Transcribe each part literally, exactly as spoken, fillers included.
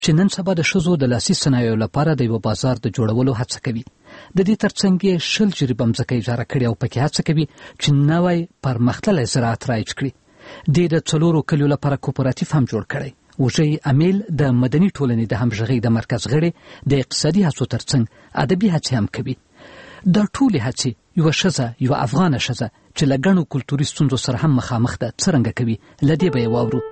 چې نن سبا د ښځو د لاسي صنایعو لپاره د یو بازار د جوړولو هڅه کوي. د دې ترڅنګ یې شل جریبه ځمکه اجاره کړې او پکې هڅه کوي چې نوی پرمختللی زراعت رایج کړي. دې د څلورو کلیو لپاره کوپراتیف هم جوړ کړی. وژی امیل د مدني ټولنې د همغږۍ د مرکز غړي د اقتصادي هڅو ترڅنګ ادبي هڅې هم کوي. د ټولې هڅې یوه ښځه یوه افغانه ښځه چې له ګڼو کلتوري ستونزو سره هم مخامخ ده څرنګه کوي، له دې به یې واورو.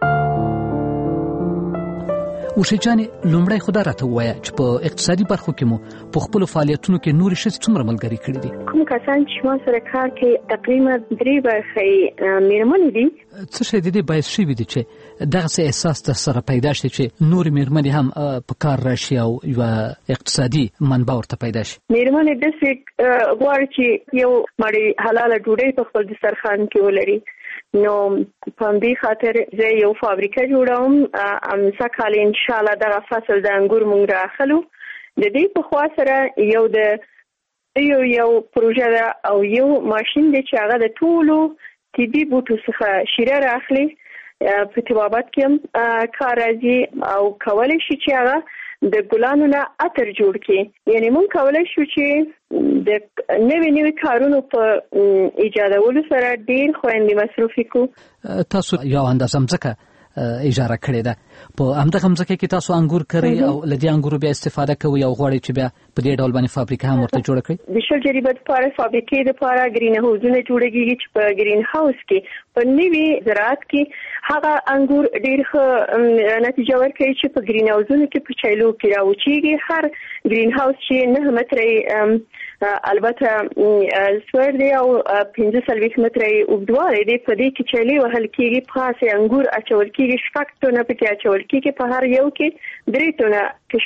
وشي جانې لومړی خو دا راته ووایه چې په اقتصادي برخو کې مو په خپلو فعالیتونو کې نورې ښځې څومره ملګري کړي دي؟ کوم کسان چې ما سره کار کوي تقریبا درې برخې مېرمنې دي. څه شی د دې باعث شوي دي چې دغسې احساس در سره پیدا شي چې نورې مېرمنې هم په کار راشي او یوه اقتصادي منبع ورته پیدا شي؟ مېرمنې داسې غواړي چې یو مړۍ حلاله ډوډۍ په خپل دسترخوان کې ولري. نو په دې خاطر زه یو فابریکه جوړوم. امسا کال ان شاء الله دغه فصل د انګور مونږ راخلو. د دې په خوا سره یو د یو یو پروژه ده او یو ماشین دی چې هغه د ټولو طبي بوټو څخه شیره راخلي. په طبابت کې هم کار راځي او کولی شي چې هغه د ګلانو نه عطر جوړ کړي. یعنی مونږ کولی شو چې د نوې نوې کارونو په ایجادولو سره ډېر خوندې مصرفي کو. تاسو یو اندازه ځمکه اجاره کړې ده. په همدغه ځمکه کې تاسو انګور کرئ او له دې انګورو بیا استفاده کوئ او غواړئ چې بیا په دې ډول باندې فابریکه هم ورته جوړه کړئ؟ د شل جریبه لپاره فابریکې لپاره ګرین هاوسونه جوړېږي چې په ګرین هاوس کې په نوي زراعت کې هغه انګور ډېر ښه نتیجه ورکوي چې په ګرین هاوسونو کې په چایلو کې راوچیږي. هر ګرین هاوس چې نه مترې البته سوړ دی او پنځه څلوېښت مترې اوږدوالی دی. په دې کې چایلې وهل کېږي، پاسې انګور اچول کېږي، شپږ ټونه پکې اچول کېږي. په هر یو کې درې ټونه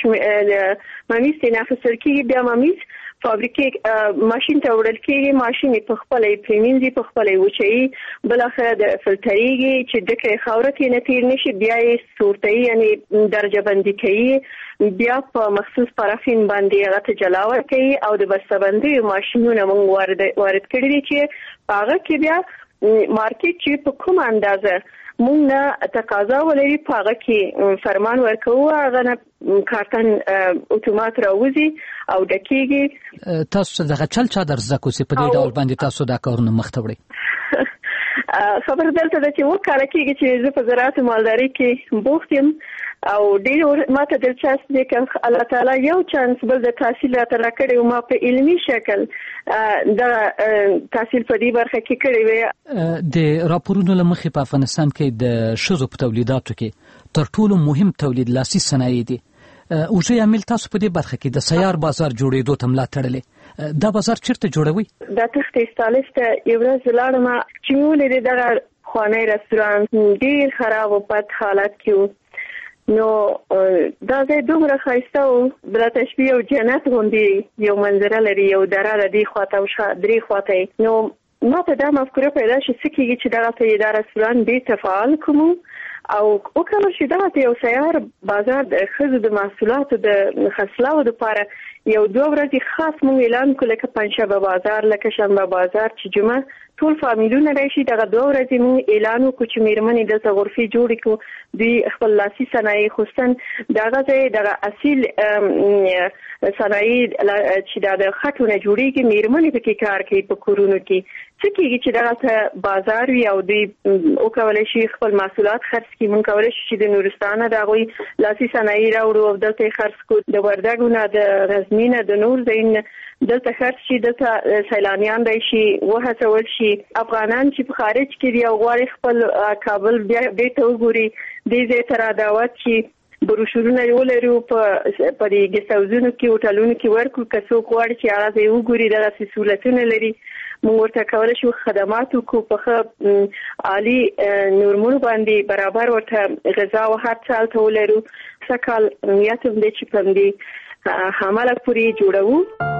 ممیز ترې اخیستل کېږي. بیا ممیز فابریکې ماشین ته وړل کېږي، ماشین یې په خپله یې پرېمینځي، په خپله یې وچوي، بالاخره د فلټرېږي چې ډکه یې خاوره کې نه تېر نه شي. بیا یې سورتوي یعنې درجه بندي کوي. بیا په مخصوص پارافین باندې هغه ته جلا ورکوي او د بسته‌بندیو ماشینونه موږ وارد کړي دي چې په هغه کې بیا مارکیټ چې په کومه اندازه مونږ نه تقاضا ولري په هغه کې فرمان ورکوو، هغه نه کارتن اتومات راوځي او ډکېږي. تاسو دغه چل چا در زده کو چې په دې ډول باندې تاسو دا کارونه مخ ته وړئ؟ خبر دلته ده چې اووه کاله کېږي چې زه په زراعت او مالدارۍ کې بوخت یم او ډېر ماته دلچسپ دی که الله تعالی یو چانس بل د تحصیل راته راکړی و ما په علمي شکل دغه تحصیل په دې برخه کې کړی وی. د راپورونو له مخې په افغانستان کې د ښځو په تولیداتو کې تر ټولو مهم تولید لاسي صنایع دي. وژی امیل تاسو په دې برخه کې د سیار بازار جوړېدو ته ملا تړلې. دا بازار چیرته جوړوي؟ دا تخت استالف ته یو ورځ لاړم چې مې ولیدې دغه خوانی رستورانت ډېر خراب او بد حالت کې و. نو دا ځای دومره ښایسته و، بله تشبیه یو جنت غوندې یو منظره لري، یو دره ده دې خواته او درې خواته. نو ما ته دا مفکوره پیدا شي څه کېږي چې دغه ته یې دا رستورانت بېرته فعال کړو او وکړو چې دغه ته یو سیار بازار د ښځو د محصولاتو د خرڅلاو دپاره یو دوه ورځې خاص مونږ اعلان کړو، لکه پنجشنبه بازار، لکه شنبه بازار چې جمعه ټول فامیلونه راشي. دغه دوه ورځې مونږ اعلان وکړو چې مېرمنې دلته غرفې جوړې کړو، دوی خپل لاسي صنایع خصوصا دغه ځای دغه اصیل صنایع چې دا د خټو نه جوړېږي مېرمنې پکې کار کوي په کورونو کې. څه کېږي چې دغه ته بازار وي او دوی وکولی شي خپل محصولات خرڅ کړي. مونږ کولی شو چې د نورستان نه د هغوی لاسي صنایع راوړو او دلته یې خرڅ کړو، د وردګو نه، د غزني نه، د نور ځایونه دلته خرڅ شي، دلته سیلانیان راشي، وهڅول شي. افغانان چې په خارج کې دي او غواړي خپل کابل بیا بیرته وګوري دې ځای ته را دعوت شي. بروشورونه یې ولرو په دې ګیسټ هاوسونو کې هوټلونو کې ورکړو که څوک غواړي چې هغه ځای وګوري. دغسې سهولتونه لري. موږ ورته کولی شو خدمات وکړو په ښه عالي نورمونو باندې برابر ورته غذا او هر څه هلته ولرو. څه کال نیت هم دی چې په همدې عمله پورې جوړوو.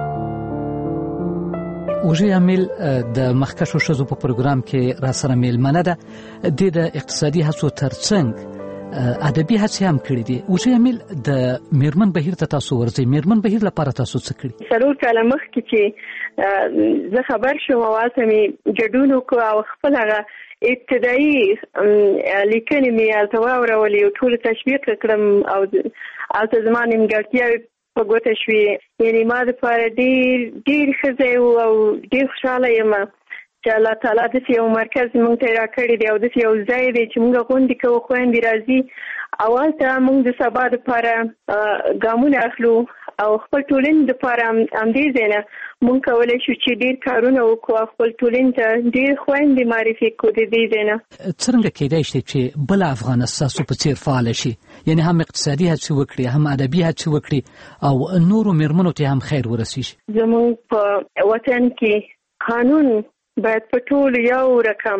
وژی امیل د مخکښو ښځو په پروګرام کې را سره میلمنه ده. د اقتصادي هڅو ترڅنګ ادبي هڅې هم کړې دي. اوس یمیل د میرمن بهیر ته تاسو ورځي، میرمن بهیر لپاره تاسو څه کړی؟ ضرور کله مخکې چې زه خبر شوم واسه می جډونو کو او خپل هغه ابتدایي لیکنې مې التوا ورولې او ټول تشویق کړم او البته زما نیمګړتیاوې په ګوته شوې. یعنی ما دپاره ډېر ډېر ښه ځای و او ډېر خوشحاله یم چې الله تعالی داسې یو مرکز موږ ته راکړی دی او داسې یو ځای دی چې موږ غونډې کوو، خویندې راځي او هلته موږ د سبا دپاره ګامونه اخلو او خپل ټولنې دپاره همدې ځای نه موږ کولی شو چې ډېر کارونه وکړو او خپل ټولنې ته ډېر خویندې معرفي کړو د دې ځای نه. څرنګه کېدای شي چې بله افغانه ستاسو په څېر فعاله شي، یعنې هم اقتصادي هڅې وکړي، هم ادبي هڅې وکړي او نورو میرمنو ته هم خیر ورسیږي؟ زموږ په وطن کې قانون باید په ټول یو رقم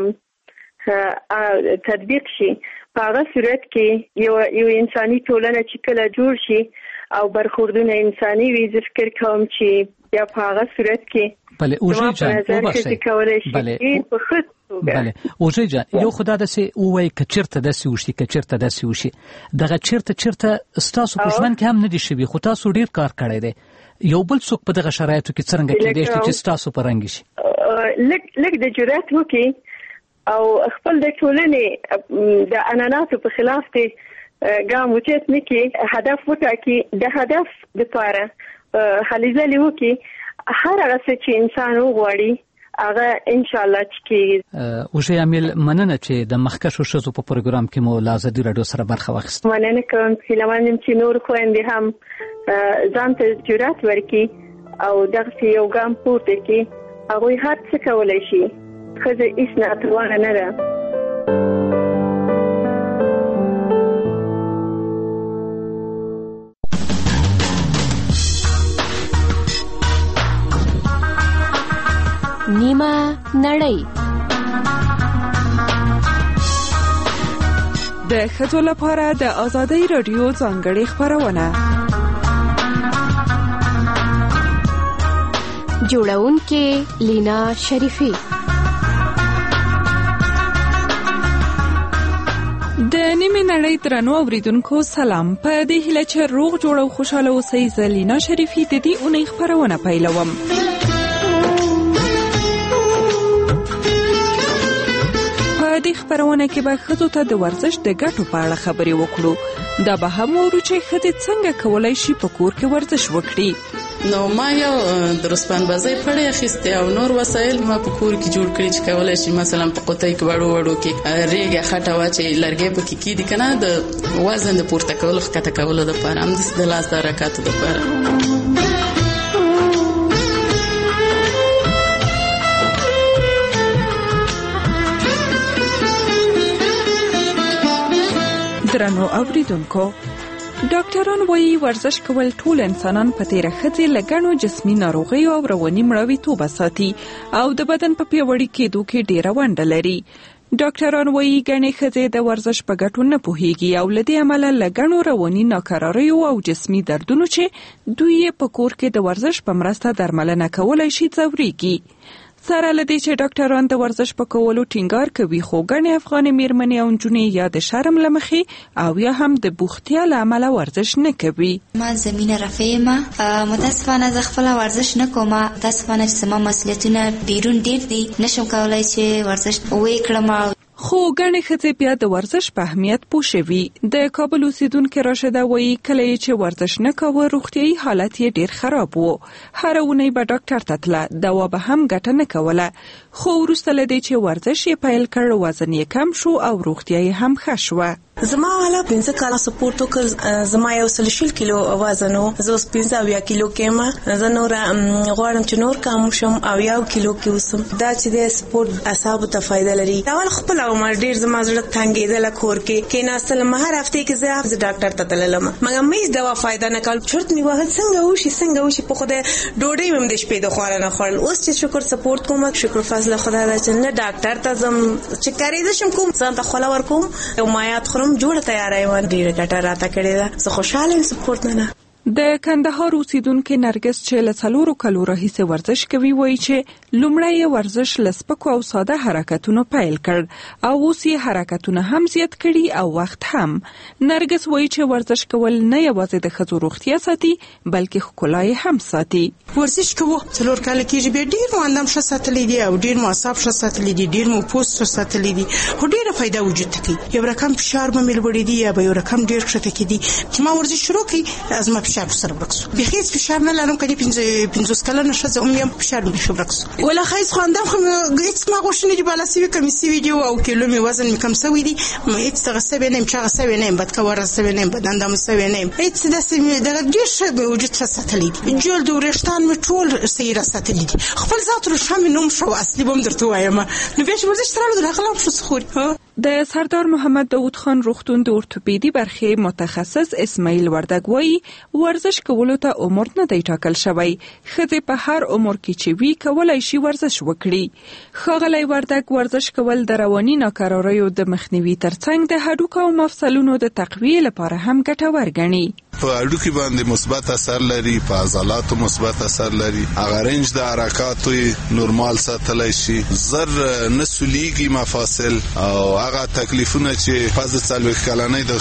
تطبیق شي. په هغه صورت کې یو یو انساني ټولنه چې کله جوړ شي او برخوردونه انساني وي، زه فکر کوم چې بیا په هغه صورت کې بله اوژې جان وبخښئ بله بله اوژې جان یو خدا داسې ووایي که چېرته داسې وشي که چېرته داسې وشي دغه چېرته چېرته ستاسو په ژوند کې هم نه دي شوي، خو تاسو ډېر کار کړی دی. یو بل څوک په دغه شرایطو کې څرنګه کېدای شي چې ستاسو په رنګ شي؟ لږ لږ د جرأت وکړي او خپل د ټولنې د عنعناتو په خلاف دی ګام اوچت نه کړي، هدف وټاکي، د هدف دپاره هلې ځلې وکړي. هر هغه څه چې انسان وغواړي هغه انشاءالله چې کېږي. اوژې امیل مننه چې د مخکښو ښځو په پروګرام کې مو له ازادي راډیو سره برخه واخیسته. مننه کوم، هیله یم چې نور خویندې هم ځان ته جرأت ورکړي او دغسې یو ګام پورته کړي. هغوی هر څه کولی شي، ښځه هېڅ ناتوانه نه ده. نیمه نړۍ د ښځو لپاره د ازادۍ راډیو ځانګړې خپرونه. جوړونکې لینا شریفی. د نیمه نړۍ درنو اوریدونکو سلام. په دې هیله چې روغ جوړ او خوشاله اوسئ، زه لینا شریفی د دې اونۍ خپرونه پیلوم. په دې خپرونه کې به ښځو ته د ورزش د ګټو په اړه خبرې وکړو. دا به هم وورو چې ښځې څنګه کولی شي په کور کې ورزش وکړي. نو ما یو د رسپان بازۍ پړی اخیستی او نور وسایل ما په کور کې جوړ کړي چې کولی شي مثلا په قوطۍ کې وړو وړو کې ریګه خټه واچوي، لرګی پکې کېږدي که نه د وزن د پورته کولو ښکته کولو دپاره، همداسې د لاس د حرکاتو دپاره. درنو اوریدونکو، ډاکټران وايي ورزش کول ټول انسانان په تیره ښځې له ګڼو جسمي ناروغیو او رواني مړاویتوبه ساتي او د بدن په پیاوړي کېدو کې ډیره ونډه لري. ډاکټران وايي ګڼې ښځې د ورزش په ګټو نه پوهیږي او له دې امله له ګڼو رواني ناکراریو او جسمي دردونو چې دوی یې په کور کې د ورزش په مرسته درملنه کولی شي ځورېږي. سره له دې چې ډاکټران د ورزش په کولو ټینګار کوي، خو ګڼې افغانې میرمنې او نجونې یا د شرم له مخې او یا هم د بوختیا له امله ورزش نه کوي. ما زمینه رفیع یم، متاسفانه زه خپله ورزش نه کوم. متاسفانه چې زما مسؤلیتونه ډیرون ډیر دي، نشم کولی چې ورزش ویې کړم. خو ګڼې ښځې بیا د ورزش په اهمیت پوه شوي. د کابل اوسیدونکې راشده وایي کله یې چې ورزش نه کوه روغتیایي حالت یې ډیر خراب و. هره اونۍ به ډاکټر ته تله، دوا به هم ګټه نه کوله، خو وروسته له دې چې ورزش یې پیل کړ وزن یې کم شو او روغتیا یې هم ښه شوه. زما والا پنځه کاله سپورت وکړ، زما یو سل شل کیلو وزن و، زه اوس پنځه اویا کیلو کې یم. زه نور غواړم چې نور کم شم او یو کیلو کې اوسم. دا چې د سپورت اعصابو ته فایده لري. اول خپل عمر ډیر زما زړه تنګېدل، کور کې کېناستلم، هر هفته کې زه ډاکټر ته تللم، مګر مې دوا فایده نه کول. چرت مې وهل څنګه وشي څنګه وشي، په خدای ډوډۍ مې د شپې د خوړل نه خوړل. اوس چې شکر سپورت کوم، شکر فضل خدای دا چې نه ډاکټر ته ځم، چې کارېده شم کوم ځان ته خوله ورکوم او مایات خورم، جوړه تیاری ډیره ګټه راته کړې ده. زه خوشحاله یم سپورت نه. د کندهار اوسیدونکو نرګس چې له څلورو کلو راهیسې ورزش کوي وایي چې لومړی ورزش له سپکو او ساده حرکتونو پیل کړ او اوس یې حرکتونه هم زیات کړي او وخت هم. نرګس وایي چې ورزش کول نه یوازې د ښځو روغتیا ساتي بلکې ښکلا یې هم ساتي. ورزش کوو څلور کاله کېږي، بیا ډېر مو اندام ښه ساتلی دی او ډېر مو اعصاب ښه ساتلی دي، ډېر مو پوست ښه ساتلی دي، خو ډېره فایده وجود ته کوي. یو رقم فشار به مې لوړېدي یا به یو رقم ډېر ښکته کېدي چې ما ورزش شروع کړي زما فشار سره ورک شو. بیخي هېڅ فشار نه لرم، که دې پنځوس کلنه ښځه هم یم فشار مې بیخي ورک شو. ولا ښایست خو اندام خو هېڅ ما غوښتنې دي بالا سوي کمې سوي دي او کیلو مې وزن مې کم سوی دي، هېڅ دغه سوی نه یم، چاغه سوی نه یم، بدکوره سوی نه یم، بد اندامه سوی نه یم، هېڅ داسې دغه ډېر ښه وجود ښه ساتلی دي. جلد او وریښتان مې ټول صحیح را ساتلی دي. خپل ذات روښه مې نوم ښه و، اصلي به هم درته ووایم. نو بیا چې ورزش ته راغلو د هغه لا هم ښه څه خوري. د سردار محمد داود خان روغتون د ارتوپیدي برخې متخصص اسماعیل وردګ وایي ورزش کولو ته عمر نه دی ټاکل شوی، ښځې په هر عمر کې چې وي کولای شي ورزش وکړي. ښاغلی وردګ ورزش کول د رواني ناکراریو د مخنیوي ترڅنګ د هډوکو او مفصلونو د تقویې لپاره هم ګټور ګڼي. په هډوکي باندې مثبت اثر لري، په عضلاتو مثبت اثر لري، هغه رنج د حرکاتو نورمال ساتلی شي، زر نه سولیږي مفاصل او هغه تکلیفونه چې پس د څلوېښت کلنۍ د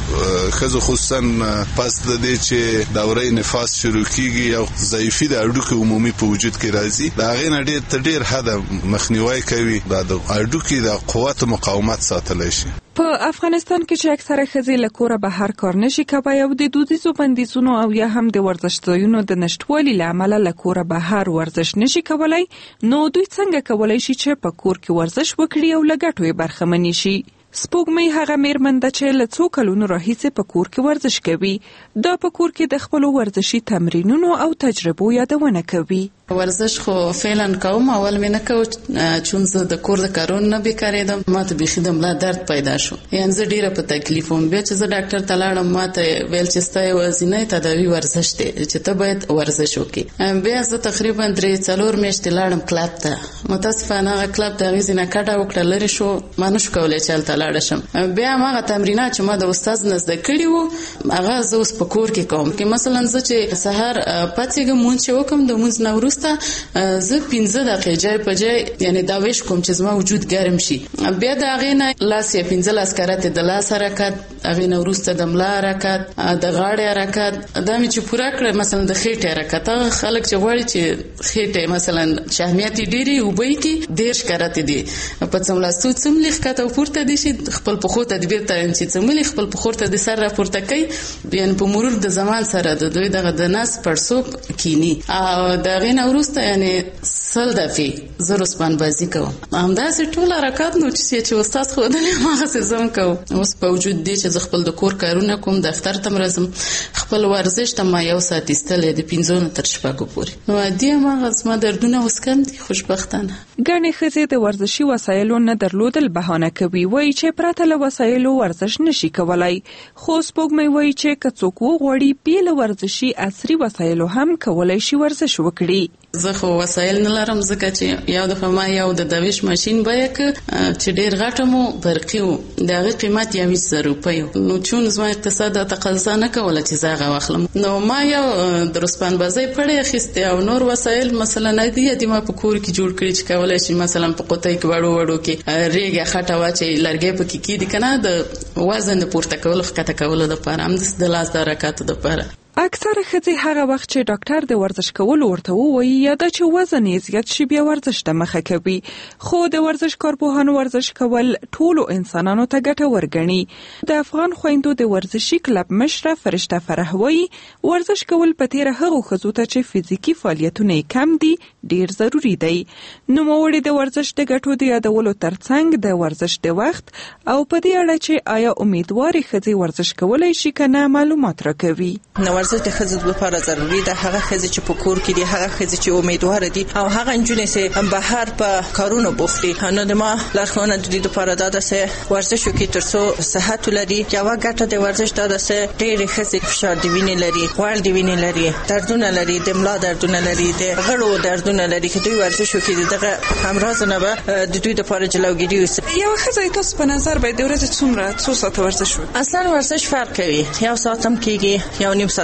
ښځو خصوصا پس د دې چې دورې نفاس شروع کیږي او ضعیفي د هډوکو عمومي په وجود کې راځي، د هغې نه ډېر تر ډېر حده مخنیوی کوي، دا د هډوکي د قوت مقاومت ساتلی شي. په افغانستان کې چې اکثره ښځې له کوره بهر کار نشي کوي او د دودیزو بندیزونو او یا هم د ورزش ځایونو د نشټوالي له امله له کوره بهر ورزش نشي کولای، نو دوی څنګه کولای شي چې په کور کې ورزش وکړي او له ګټو یې برخمنې شي؟ سپوږمۍ هغه میرمن ده چې له څو کلونو راهیسې په کور کې ورزش کوي. دا په کور کې د خپلو ورزشي تمرینونو او تجربو یادونه کوي. ورزش خو فعلا کوم، اول مې نه کو چون زه د کور د کارونو نه بیکارېدم، ما ته بیخي د ملا درد پیدا شو، یعنې زه ډېره په تکلیف وم. بیا چې زه ډاکټر ته لاړم ما ته ویل چې ستا یوازینی تداوي ورزش دی چې ته باید ورزش وکړې. بیا زه تقریبا درې څلور میاشتې لاړم کلب ته، متاسفانه هغه کلب د هغې ځینه کډه وکړه، لرې شو، ما نه شو کولی چې هلته لاړه شم. بیا هماغه تمرینات چې ما د استاد نه زده کړي وو هغه زه اوس په کور کې کوم. که مثلا زه چې سهار پاڅېږم مونځ چې وکړم، د مونځ نه وروسته زه پنځه دقیقې جای په جای یعنی دا ویش کوم چې زما وجود ګرم شي. بیا د هغې نه لاس یا پنځه لاس کراتې د لاس حرکت، هغې نه وروسته د ملا حرکت، د غاړې حرکت، دا مې چې پوره کړه. مثلا د خېټې حرکت، هغه خلک چې غواړي چې خېټې مثلا شحمیات یې ډېرې اوبه یې کړي، دېرش کراتې دي په څملاستو څملې ښکته او پورته دي شي، خپل پښو ته د بېرته چې څملې خپل پښو ته د سر راپورته کوي، یعنې په مرور د زمان سره د دوی دغه د نس پړسوب کینی. او د هغې نه وروسته یعنې سل دفعې زه رسپان بازي کوم. همداسې ټول حرکات نو چې استاد ښودلی هماغسې زه هم کوم. اوس په وجود دی چې زه خپل د کور کارونه کوم، دفتر ته م راځم، خپل ورزش ته ما یو ساعت ایستلی د پنځو نه تر شپږو پورې. نو عادي هماغه زما دردونه اوس کم دي خوشبختانه. ګڼې ښځې د ورزشي وسایلو نه درلودل بهانه کوي، وایي چې پرته له وسایلو ورزش نشي کولای. خو سپوږمۍ وایي چې که څوک وغواړي بې له ورزشي عصري وسایلو هم کولای شي ورزش وکړي. زه خو وسایل نه لرم ځکه چې یو دفعه ما یو د دویش ماشین بیه کړ چې ډېر غټه مو برقي و، د هغې قیمت یویشت زره روپۍ و. نو چون زما اقتصاد تقاضا نه کوله چې زه هغه واخلم، نو ما یو د رسپان بازۍ پړی اخیستې او نور وسایل مثلا عادي عادي ما په کور کې جوړ کړي چې کولی شي مثلا په قوطۍ کې وړو وړو کې ریګه خټه واچوي، لرګی پکې کېږدي که نه د وزن د پورته کولو ښکته کولو دپاره، همداسې د لاس د حرکاتو دپاره. اکثره ښځې هغه وخت چې ډاکټر د ورزش کولو ورته ووایي یا دا چې وزن یې زیات شي بیا ورزش ته مخه کوي. خو د ورزش کارپوهانو ورزش کول ټولو انسانانو ته ګټور ګڼي. د افغان خویندو د ورزشي کلب مشره فرشته فرح وایي ورزش کول په تېره هغو ښځو ته چې فزیکي فعالیتونه یې کم دي ډېر ضروري دی. نوموړې د ورزش د ګټو د یادولو ترڅنګ د ورزش د وخت او په دې اړه چې آیا امیدوارې ښځې ورزش کولی شي که نه معلومات راکوي. ورزش د ښځو لپاره ضروري ده. هغه ښځې چې په کور کې دي، هغه ښځې چې امیدواره دي او هغه نجونې چې بهر په کارونو بوخت دي، نو د ما لارښوونه د دوی لپاره دا ده چې ورزش وکړي تر څو صحت ولري. یوه ګټه د ورزش دا ده چې ډېرې ښځې فشار د وینې لري، غوړ د وینې لري، دردونه لري، د ملا دردونه لري، د غړو دردونه لري. که دوی ورزش وکړي دغه امراضونه به د دوی لپاره جلوګیري وسي. یوه ښځه تاسو په نظر باید د ورځې څومره څو ساعته ورزش وکړي؟ اصلا ورزش فرق کوي، یو ساعت هم کېږي، یو نیم ساعت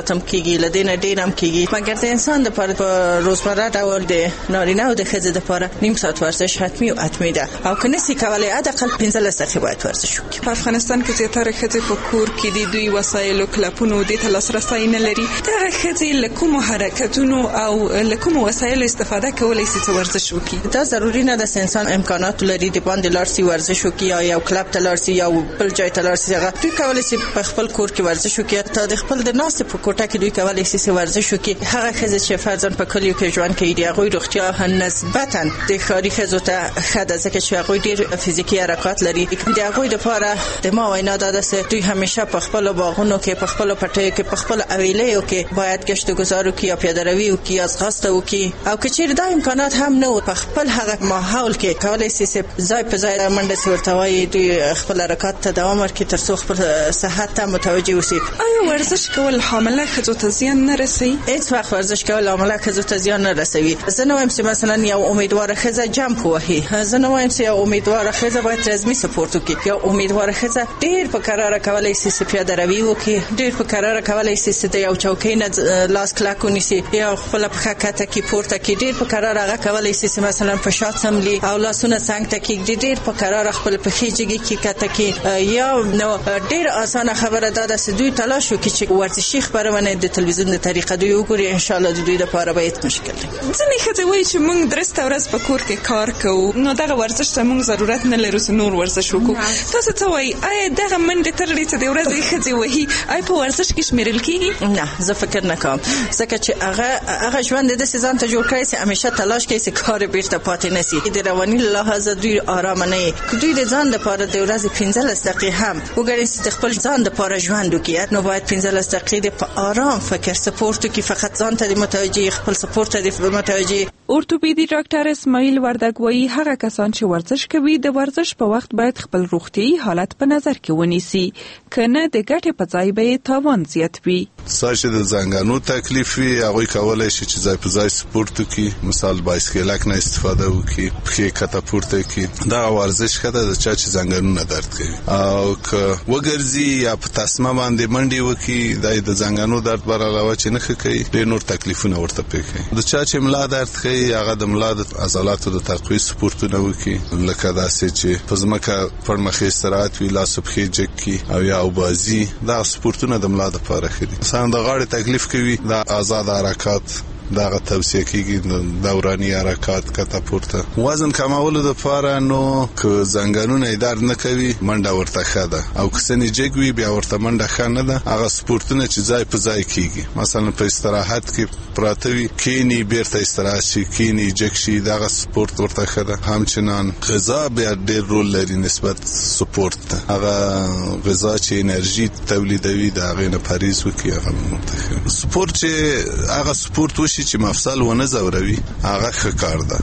ساعت هم کېږي، له دې نه ډېر هم کېږي، مګر د انسان دپاره په روزمره ډول د نارینه او د ښځې دپاره نیم ساعت ورزش حتمي او حتمي ده، او که نسي کولی حداقل پنځلس دقیقې باید ورزش وکړي. په افغانستان کې زیاتره ښځې په کور کې دي، دوی وسایلو کلپونو دې ته لاسرسی نه لري. دغه ښځې له کومو حرکتونو او له کومو وسایلو استفاده کولی شي چې ورزش وکړي؟ دا ضروري نه ده چې انسان امکانات لري د باندې لاړ شي ورزش وکړي یا یو کلب ته لاړ شي یا بل ځای ته لاړ شي. هغه دوی کولی شي په خپل کور کې ورزش وکړي، تا د خپل د ناستې په کوټه کې دوی کولی شي چې ورزش وکړي. هغه ښځې چې فرضاً په کلیو کې ژوند کوي، د هغوی روغتیا نسبتاً د ښاري ښځو ته ښه ده، ځکه چې هغوی ډېر فزیکي حرکات لري. د هغوی دپاره د ما وینا دا ده چې دوی همیشه په خپلو باغونو کې، په خپلو پټیو کې، په خپلو اویلیو کې باید گشت و گذار وکړي یا پیاده روي وکړي یا ځغاسته وکړي. او که چېرې دا امکانات هم نه و، په خپل هغه ماحول کې کولی شي چې ځای په ځای منډه چې ورته وایي دوی خپل حرکات ته دوام ورکړي تر څو خپل صحت ته متوجه وشي. آیا ورزش کول حامله ښځو ته زیان نه رسوي؟ هیڅ وخت ورزش کول حامله ښځو ته زیان نه رسوي. زه نه وایم چې مثلا یو امیدواره ښځه جمپ ووهي، زه نه وایم چې یو امیدواره ښځه باید رزمي سپورت وکړي. یو امیدواره ښځه ډېر په کراره کولی شي چې پیاده روي وکړي، ډېر په کراره کولی شي چې د یو چوکۍ نه لاس کلک ونیسي یا خپله پښه کښته کړي پورته کړي، ډېر په کراره هغه کولی شي چې مثلا په شا څملي او لاسونه څنګ ته کېږدي، ډېر په کراره خپل پښې جګې کړي کښته کړي. یا نو ډېر اسانه خبره دا ده چې دوی تلاش وکړي چې ورزشي خپرونه د تلویزیون د طریقه دوی وګوري، انشاءالله د دوی دپاره به هېڅ مشکل نه وي. ځینې ښځې وایي چې موږ درسته ورځ په کور کې کار کوو، نو دغه ورزش ته موږ ضرورت نه لرو چې نور ورزش وکړو. تاسو څه وایي؟ آیا دغه منډې ترړې چې د ورځې ښځې وهي آیا په ورزش کې شمېرل کېږي؟ نه، زه فکر نه کوم، ځکه چې هغه هغه ژوند د داسې ځان ته جوړ کړی چې همیشه تلاش کوي چې کار یې بېرته پاتې نه شي. د رواني له لحاظه دوی ارامه نه وي. که دوی د ځان دپاره د ورځې پنځلس دقیقې هم وګڼي چې د خپل ځان دپاره ژوند وکړي، نو باید پنځلس دقیقې د په ارام فکر سپورت وکړي، فقط ځان ته د متوجه، خپل سپورت ته د متوجه. اورتوپیدي ډاکټر اسماعیل وردګ وایي هغه کسان چې ورزش کوي د ورزش په وخت باید خپل روغتیايي حالت په نظر کې ونیسي، کنه د ګټې په ځای به تاوان زیات وي. څه چې د زنګانو تکلیف وي هغوی کولی شي چې ځای په ځای سپورت وکړي، مثال بایسکلک نه استفاده وکړي، پښې کښته پورته کړي. دغه ورزش ښه ده د چا چې زنګانونه درد کوي. او که وګرځي یا په تسمه باندې منډې وکړي، دا د زنګانو درد بر علاوه چې نه ښه کوي، ډېر نور تکلیفونه ورته پېښ کوي. د چا چې ملا درد کوي هغه د ملا د عضلاتو د تقویې سپورتونه وکړي، لکه داسې چې په ځمکه پړمخې استراحت وي، لاس او پښې جګ کړي او یا اوبازي. دغه سپورتونه د ملا دپاره ښه دي. مثلا د غاړې تکلیف کوي، دا آزاد حرکات دغه توصیه کیږي، دوراني حرکات کته پورته. وزن کمولو لپاره نو که زنګانونه درد نه کوي منډه ورته ښه ده، او که سنې جګ وي بیا ورته منډه ښه نه ده. هغه سپورتونه چې ځای په ځای کیږي، مثلا په استراحت کې پراته وي، کینی بیرته استراحت شي، کینی جګ شي، دغه سپورت ورته ښه ده. همچنان غذا بیا ډېر رول لري نسبت سپورت ته. هغه غذا چې انرژي تولیدوي د هغې نه پرهیز وکړي، هغه ورته سپورت چې هغه سپورت وشي چې مفصل ونه زوروي، هغه ښه کار ده.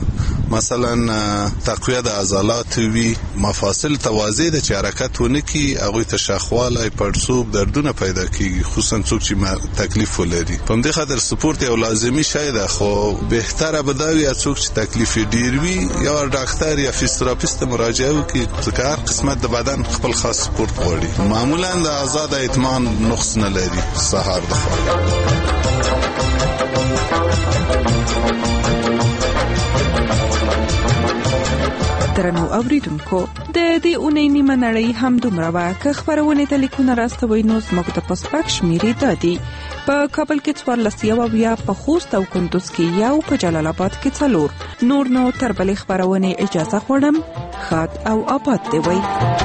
مثلا تقویه د عضلات وي، مفاصل توازی ده چې حرکت ونه کړي، هغوی ته شخوالی، پړسوب، دردونه پیدا کیږي، خصوصا څوک چې تکلیف ولري. په همدې خاطر سپورت یو لازمي شی ده، خو بهتره به دا وي څوک چې تکلیف ډیر وي یا ډاکټر یا فیزیوتراپیست ته مراجعه وکړي، ځکه هر قسمت د بدن خپل خاص سپورت غواړي. معمولا د آزاد اطمینان نقص نه لري سهار د خوا. درنو اوریدونکو، د دې اونۍ نیمه نړۍ هم دومره وه. که خپرونې ته لیکونه راستوئ نو زموږ د پوسټباک شمیرې دا دي: په کابل کې څوارلس یو اویا، په خوست او کندوز کې یو، په جلال آباد کې څلور. نور نو تر بلې خپرونې اجازه غواړم. ښاد او آباد دې وي.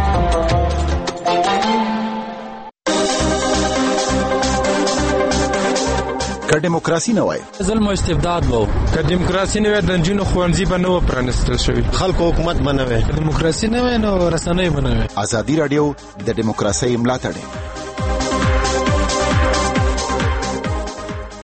که دیموکراسي نه وای، ظلم او استبداد وو. که دیموکراسي نه وای، د نجونو ښوونځي به نه و پرانیستل شوي. خلکو حکومت به نه وای. که دیموکراسي نه وای نو رسنۍ به نه وای. ازادي راډیو د دیموکراسۍ ملاتړ